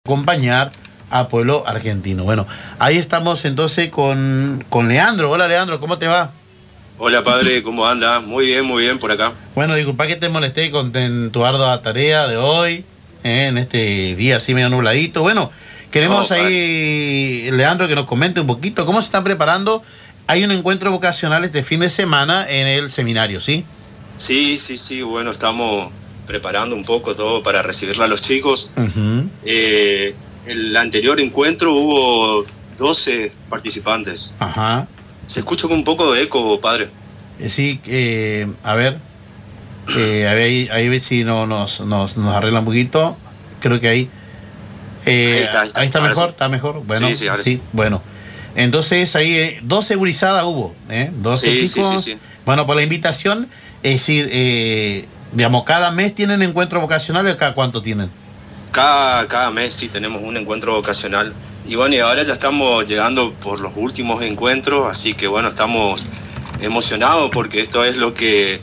acompañar a pueblo argentino. Bueno, ahí estamos entonces con Leandro. Hola Leandro, ¿cómo te va? Hola padre, ¿cómo anda? Muy bien por acá. Bueno, disculpa que te molesté en tu ardua tarea de hoy, en este día así medio nubladito. Bueno, queremos ahí, Leandro, que nos comente un poquito cómo se están preparando. Hay un encuentro vocacional este fin de semana en el seminario, ¿sí? Sí, bueno, estamos preparando un poco todo para recibirla a los chicos. Uh-huh. El anterior encuentro hubo 12 participantes. Ajá. Se escucha con un poco de eco, padre. Sí, a ver ahí si no nos arregla un poquito. Creo que ahí. Ahí está mejor, sí. está mejor. Bueno, sí, sí. Bueno. Entonces ahí 12 gurizadas hubo, 12 chicos. Sí. Bueno, por la invitación, es decir, digamos, cada mes tienen encuentro vocacional, ¿o cada cuánto tienen? Cada mes sí tenemos un encuentro vocacional. Y bueno, y ahora ya estamos llegando por los últimos encuentros, así que bueno, estamos emocionados porque esto es lo que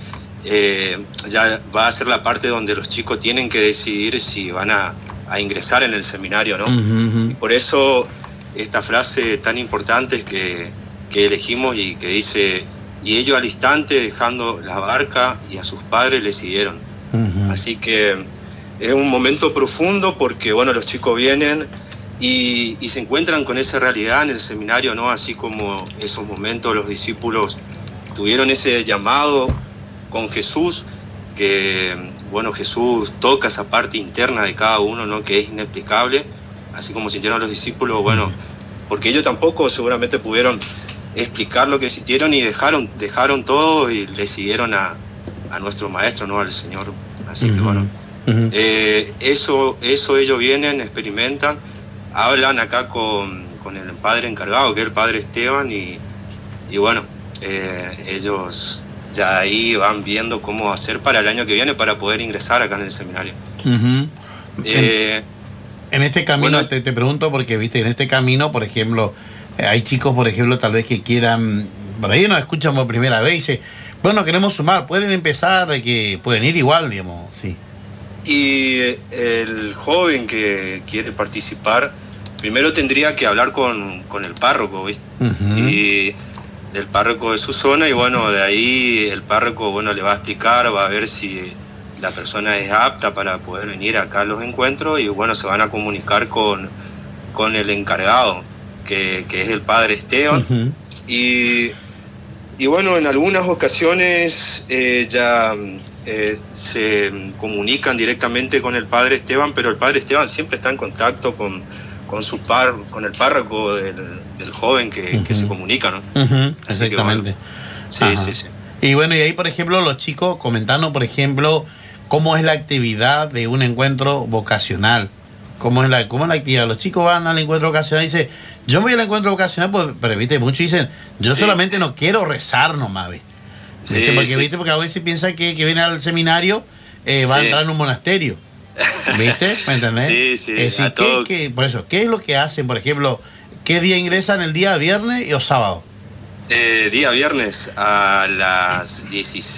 ya va a ser la parte donde los chicos tienen que decidir si van a ingresar en el seminario, ¿no? Uh-huh. Y por eso esta frase tan importante que elegimos y que dice: y ellos al instante, dejando la barca y a sus padres, le siguieron. Uh-huh. Así que es un momento profundo porque bueno, los chicos vienen y se encuentran con esa realidad en el seminario, ¿no? Así como esos momentos los discípulos tuvieron ese llamado con Jesús, que bueno, Jesús toca esa parte interna de cada uno, ¿no? Que es inexplicable, así como sintieron los discípulos, bueno, porque ellos tampoco seguramente pudieron explicar lo que sintieron y dejaron todo y le siguieron a nuestro maestro, ¿no? Al Señor. Así que bueno, eso ellos vienen, experimentan, hablan acá con el padre encargado, que es el padre Esteban, y bueno, ellos ya ahí van viendo cómo hacer para el año que viene para poder ingresar acá en el seminario. Uh-huh. En este camino, bueno, te pregunto porque, viste, en este camino, por ejemplo, hay chicos, por ejemplo, tal vez que quieran, por ahí nos escuchan por primera vez y dicen, bueno, queremos sumar, pueden empezar, que pueden ir igual, digamos, sí. Y el joven que quiere participar, primero tendría que hablar con el párroco, ¿viste? Uh-huh. Y el párroco de su zona, y bueno, de ahí el párroco, bueno, le va a explicar, va a ver si la persona es apta para poder venir acá a los encuentros, y bueno, se van a comunicar con el encargado, que es el padre Esteban. Uh-huh. Y bueno, en algunas ocasiones ya se comunican directamente con el padre Esteban, pero el padre Esteban siempre está en contacto con el párroco del joven que se comunica, ¿no? Uh-huh. Exactamente. Que, bueno, sí. Y bueno, y ahí, por ejemplo, los chicos comentando, por ejemplo, cómo es la actividad de un encuentro vocacional. ¿Cómo es la actividad? Los chicos van al encuentro vocacional y dicen, yo voy al encuentro vocacional, pues, pero viste, muchos dicen, yo solamente no quiero rezar nomás, ¿viste? Porque a veces piensa que viene al seminario, va a entrar en un monasterio. ¿Viste? ¿Me entendés? Sí. Por eso, ¿qué es lo que hacen? Por ejemplo, ¿qué día ingresan? ¿El día viernes o sábado? Día viernes a las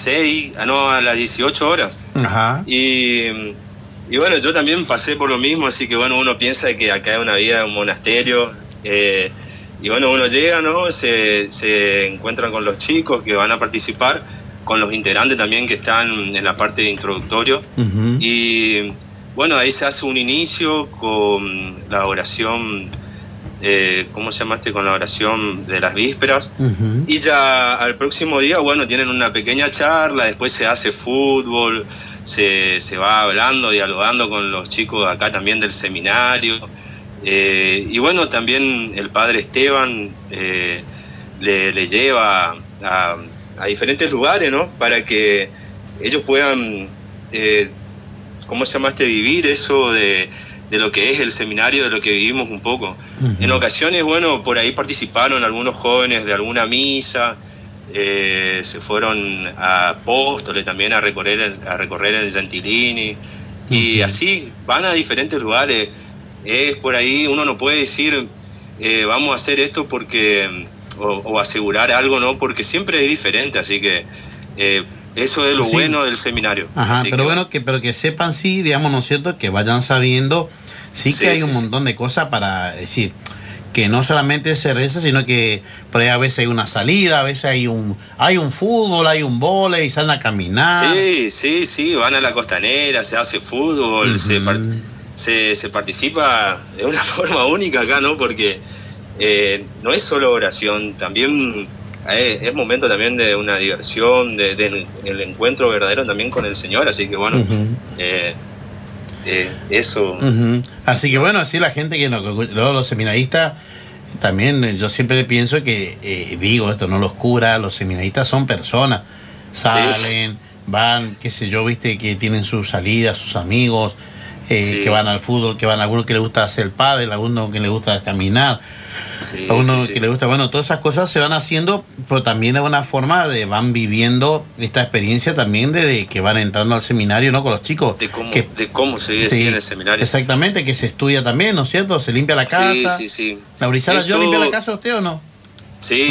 18 horas. Ajá. Y bueno, yo también pasé por lo mismo, así que bueno, uno piensa que acá hay una vida en un monasterio. Y bueno, uno llega, ¿no? Se encuentran con los chicos que van a participar, con los integrantes también que están en la parte de introductorio. Uh-huh. Y bueno, ahí se hace un inicio con la oración, ¿cómo se llama? Con la oración de las vísperas. Uh-huh. Y ya al próximo día, bueno, tienen una pequeña charla, después se hace fútbol, se va hablando, dialogando con los chicos acá también del seminario. Y bueno, también el padre Esteban le lleva a diferentes lugares, ¿no? Para que ellos puedan, ¿cómo se llama? Vivir eso de lo que es el seminario, de lo que vivimos un poco. Uh-huh. En ocasiones, bueno, por ahí participaron algunos jóvenes de alguna misa, se fueron a Apóstoles también a recorrer el Gentilini, uh-huh. Y así van a diferentes lugares. Es por ahí, uno no puede decir vamos a hacer esto porque o asegurar algo, ¿no? Porque siempre es diferente, así que eso es lo bueno del seminario. Ajá, así pero que, bueno, pero que sepan, sí, digamos, ¿no es cierto? Que vayan sabiendo sí que hay un montón de cosas para decir, que no solamente se reza, sino que por ahí a veces hay una salida, a veces hay un fútbol, hay un vóley, salen a caminar. Sí, van a la costanera, se hace fútbol, se participa de una forma única acá, ¿no? Porque no es solo oración, también es momento también de una diversión, del encuentro verdadero también con el Señor, así que bueno, eso. Así que bueno, así la gente que los seminaristas, también yo siempre pienso que, digo esto, no los curas, los seminaristas son personas, salen, van, qué sé yo, viste, que tienen sus salidas, sus amigos, que van al fútbol, que van a alguno que le gusta hacer pádel, a alguno que le gusta caminar, a uno que le gusta, bueno, todas esas cosas se van haciendo, pero también de una forma van viviendo esta experiencia también de que van entrando al seminario, ¿no? Con los chicos. De cómo se vive en el seminario. Exactamente, que se estudia también, ¿no es cierto? Se limpia la casa. Sí. Laurizala, ¿yo limpio la casa usted o no? Sí,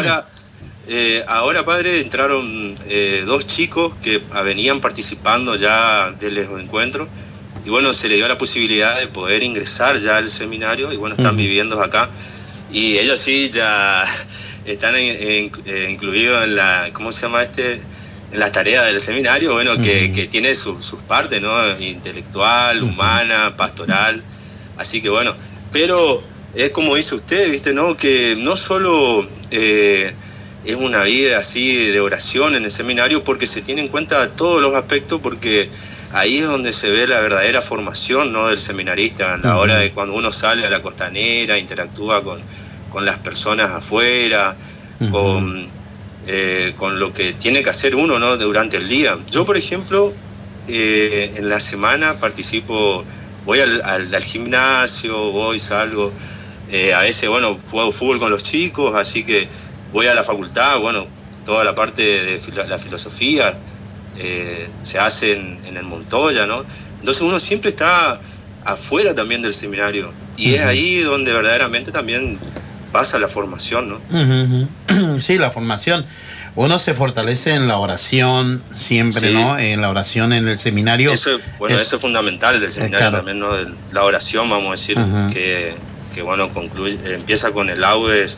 ahora padre, entraron 2 chicos que venían participando ya del encuentro. Y bueno, se le dio la posibilidad de poder ingresar ya al seminario y bueno, están viviendo acá. Y ellos sí ya están incluidos en la, ¿cómo se llama en las tareas del seminario? Bueno, que tiene sus partes, ¿no? Intelectual, humana, pastoral. Así que bueno, pero es como dice usted, ¿viste? ¿No? Que no solo es una vida así de oración en el seminario, porque se tiene en cuenta todos los aspectos, porque ahí es donde se ve la verdadera formación, ¿no? Del seminarista, a la hora de cuando uno sale a la costanera, interactúa con las personas afuera, con lo que tiene que hacer uno, ¿no? Durante el día. Yo, por ejemplo, en la semana participo, voy al gimnasio, salgo, a veces, bueno, juego fútbol con los chicos, así que voy a la facultad, bueno, toda la parte de la filosofía se hace en el Montoya, ¿no? Entonces uno siempre está afuera también del seminario y es ahí donde verdaderamente también pasa la formación, ¿no? Sí, la formación. Uno se fortalece en la oración siempre, ¿no? En la oración en el seminario. Eso es fundamental del seminario también, ¿no? La oración, vamos a decir, que bueno, empieza con el laudes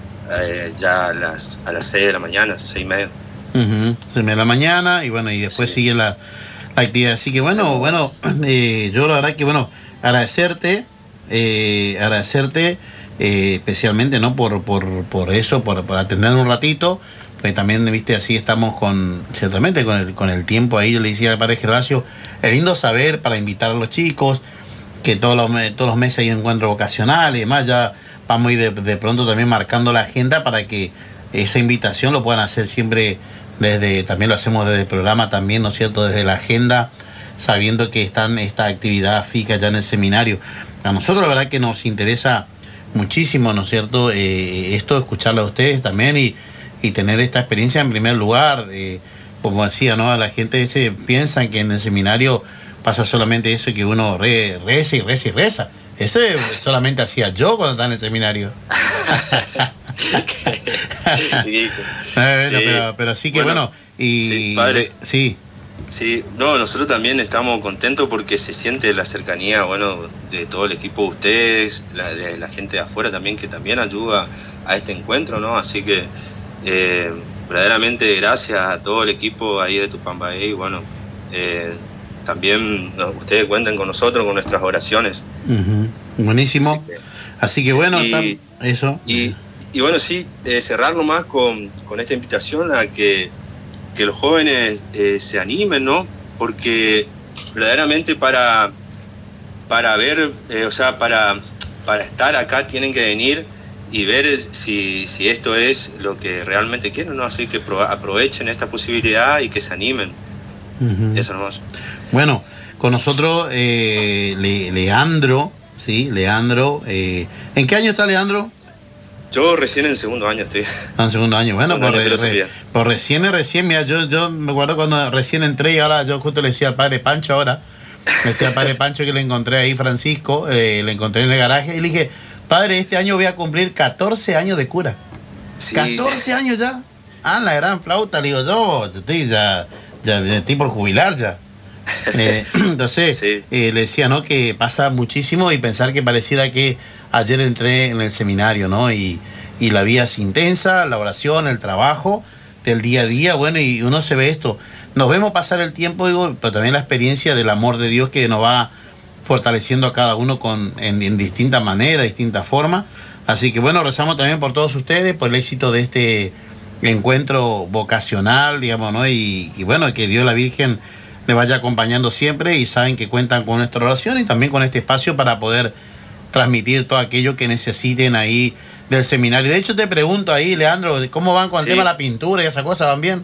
ya a las 6 de la mañana, 6:30. 6:30 de la mañana, y bueno, y después sigue la actividad. Así que bueno, yo la verdad que agradecerte especialmente, ¿no? por eso, por atender un ratito, pues también, viste, así estamos ciertamente con el tiempo ahí. Yo le decía al padre Gervasio, es lindo saber para invitar a los chicos, que todos los meses hay encuentro vocacional y demás. Ya vamos a ir de pronto también marcando la agenda para que esa invitación lo puedan hacer siempre también lo hacemos desde el programa también, ¿no es cierto? Desde la agenda, sabiendo que están esta actividad fija ya en el seminario. A nosotros la verdad que nos interesa muchísimo, ¿no es cierto? Esto, escucharlo a ustedes también y tener esta experiencia en primer lugar. Como decía, ¿no? A la gente piensan que en el seminario pasa solamente eso, que uno reza y reza y reza. Eso solamente hacía yo cuando estaba en el seminario. Pero sí que bueno, y sí, padre, sí, no, nosotros también estamos contentos porque se siente la cercanía, bueno, de todo el equipo de ustedes, de la gente de afuera también, que también ayuda a este encuentro, ¿no? Así que verdaderamente gracias a todo el equipo ahí de Tupambaé, y bueno, también ustedes cuenten con nosotros, con nuestras oraciones. Buenísimo. Así que bueno, eso. Y bueno, sí, cerrar nomás con esta invitación a que los jóvenes se animen, ¿no? Porque verdaderamente para ver, para estar acá tienen que venir y ver si esto es lo que realmente quieren, ¿no? Así que aprovechen esta posibilidad y que se animen. Eso nomás. Bueno, con nosotros Leandro, ¿sí? Leandro, ¿en qué año está Leandro? Yo recién en segundo año estoy. En segundo año, bueno, por recién, mira, yo me acuerdo cuando recién entré, y ahora yo justo le decía al padre Pancho ahora, me decía al padre Pancho que le encontré ahí, Francisco, le encontré en el garaje, y le dije, padre, este año voy a cumplir 14 años de cura. Sí. 14 años ya. La gran flauta, le digo, yo estoy ya estoy por jubilar ya. Entonces, Sí. le decía, ¿no? Que pasa muchísimo y pensar que pareciera que ayer entré en el seminario, ¿no? Y la vida es intensa, la oración, el trabajo del día a día, bueno, y uno se ve esto. Nos vemos pasar el tiempo, digo, pero también la experiencia del amor de Dios que nos va fortaleciendo a cada uno en distintas maneras, distintas formas. Así que bueno, rezamos también por todos ustedes, por el éxito de este encuentro vocacional, digamos, ¿no? Y bueno, que Dios la Virgen le vaya acompañando siempre, y saben que cuentan con nuestra oración y también con este espacio para poder transmitir todo aquello que necesiten ahí del seminario. De hecho, te pregunto ahí, Leandro, ¿cómo van con el tema de la pintura y esas cosas? ¿Van bien?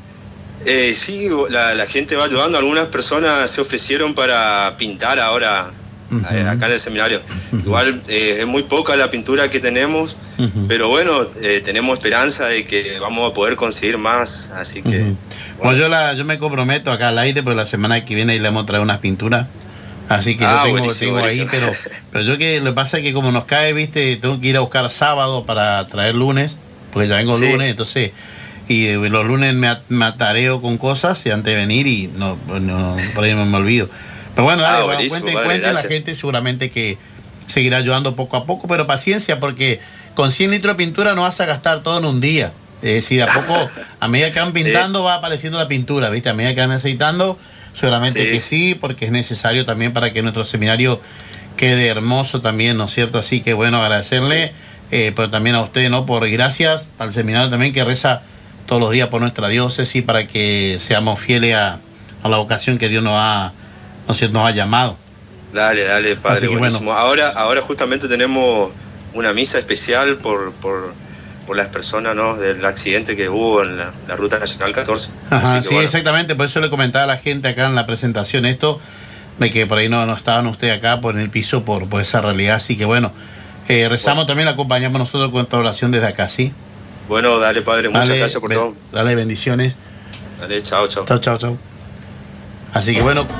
Sí, la gente va ayudando. Algunas personas se ofrecieron para pintar ahora acá en el seminario. Igual es muy poca la pintura que tenemos, pero bueno, tenemos esperanza de que vamos a poder conseguir más, así que... Bueno, yo me comprometo acá al aire, pero la semana que viene le vamos a traer unas pinturas, así que yo tengo ahí, pero yo que lo que pasa es que como nos cae, viste, tengo que ir a buscar sábado para traer lunes, porque ya vengo lunes, entonces... Y los lunes me atareo con cosas y antes de venir y no por ahí me olvido. Pero bueno, dale, cuenten, la gente seguramente que seguirá ayudando poco a poco, pero paciencia, porque con 100 litros de pintura no vas a gastar todo en un día. Es decir, a poco, a medida que van pintando va apareciendo la pintura, ¿viste? A medida que van necesitando, seguramente que sí, porque es necesario también para que nuestro seminario quede hermoso también, ¿no es cierto? Así que bueno, agradecerle, pero también a usted, ¿no? Por gracias al seminario también que reza todos los días por nuestra diócesis para que seamos fieles a la vocación que Dios nos ha llamado. Dale, padre, buenísimo. Bueno. Ahora justamente tenemos una misa especial por las personas, ¿no? Del accidente que hubo en la Ruta Nacional 14. Ajá, sí, bueno. Exactamente, por eso le comentaba a la gente acá en la presentación esto, de que por ahí no estaban ustedes acá en el piso por esa realidad, así que bueno, rezamos también, la acompañamos nosotros con esta oración desde acá, ¿sí? Bueno, dale, padre, muchas gracias por todo. Dale, bendiciones. Dale, chao. Chao. Así que bueno,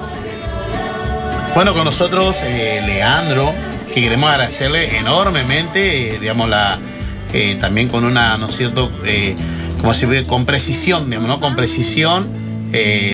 con nosotros Leandro, que queremos agradecerle enormemente, digamos, también con una, ¿no es cierto?, como si con precisión, digamos, ¿no? Con precisión.